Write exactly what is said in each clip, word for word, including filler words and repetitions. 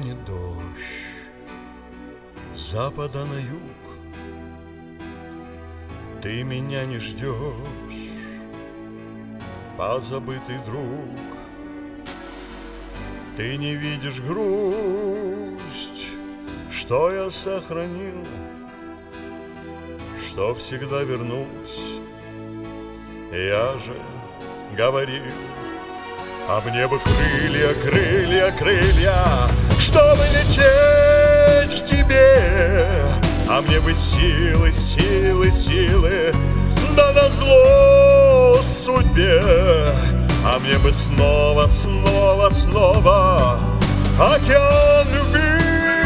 гонит дождь с запада на юг. Ты меня не ждешь, позабытый друг. Ты не видишь грусть, что я сохранил, что всегда вернусь. Я же говорил, а мне бы крылья, крылья, крылья, чтобы лететь к тебе. А мне бы силы, силы, силы, да назло судьбе. А мне бы снова, снова, снова океан любви.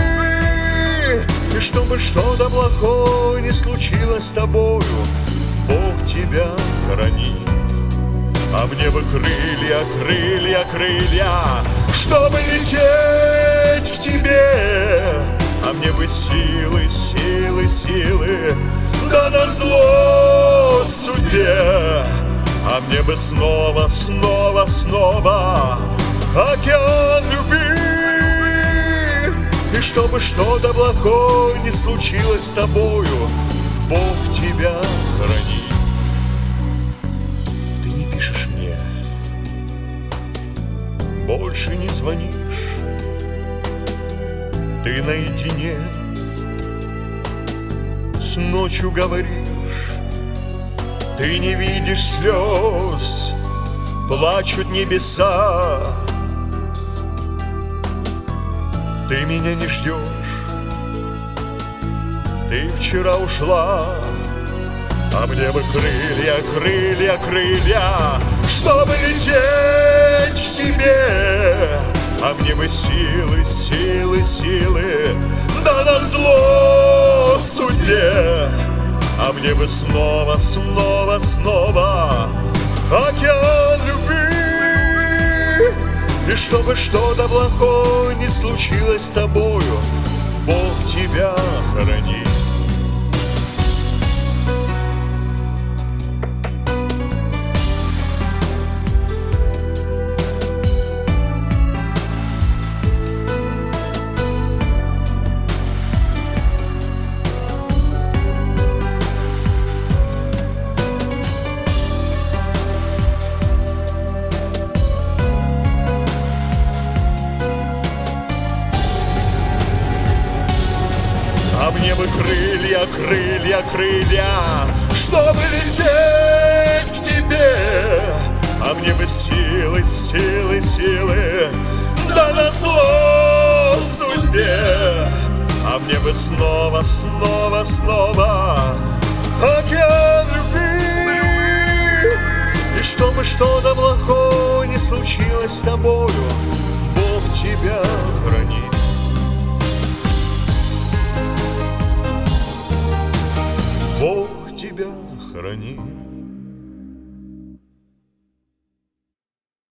И чтобы что-то плохое не случилось с тобою, Бог тебя хранит. А мне бы крылья, крылья, крылья, чтобы лететь к тебе. А мне бы силы, силы, силы, да назло судьбе. А мне бы снова, снова, снова океан любви. И чтобы что-то плохое не случилось с тобою, Бог тебя хранит. Ты не пишешь мне, больше не звонишь. Ты наедине с ночью говоришь. Ты не видишь слез, плачут небеса. Ты меня не ждешь, ты вчера ушла. А мне бы крылья, крылья, крылья, чтобы лететь к тебе. А мне бы силы, силы, силы, да назло судьбе. А мне бы снова, снова, снова океан любви. И чтобы что-то плохое не случилось с тобою, Бог тебя хранит. А мне бы крылья, крылья, крылья, чтобы лететь к тебе. А мне бы силы, силы, силы, да назло судьбе. А мне бы снова, снова, снова океан любви. И чтобы что-то плохое не случилось с тобою, Бог тебя хранит. Бог тебя хранит.